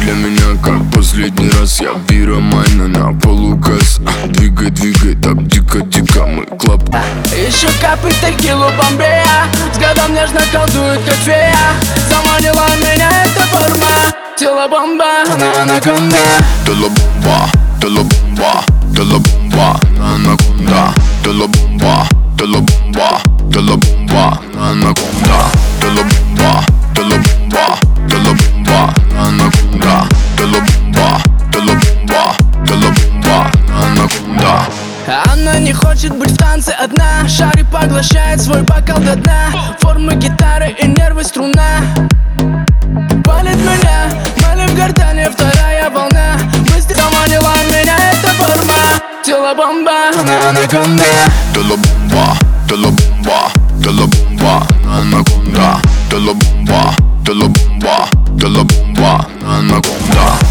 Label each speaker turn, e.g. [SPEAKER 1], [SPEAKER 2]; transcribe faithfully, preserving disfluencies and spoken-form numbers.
[SPEAKER 1] для меня как последний раз. Я пиромайна на полуказ. Двигай, двигай, так дико-дико, мы клаб.
[SPEAKER 2] Еще капает текилу Бомбея, взглядом нежно колдует, как фея. Заманила меня эта форма, тело бомба, она анаконда.
[SPEAKER 1] Тело бомба, тело бомба, тело бомба, анаконда. Тело бомба, тело бомба, тело бомба, анаконда. Тело бомба, тело бомба, тело бомба, анаконда. Тело бомба, тело бомба, тело бомба, анаконда.
[SPEAKER 2] Она не хочет быть в танце одна. Шарик поглощает свой бокал до дна. Формы гитары и нервы струна. Палит меня, мали в гортане вторая волна. Быстро заманила меня эта форма, тело бомба, она анаконда.
[SPEAKER 1] Тело бомба, тело бомба, тело бомба, анаконда. Тело бомба, тело бомба, тело бомба, анаконда.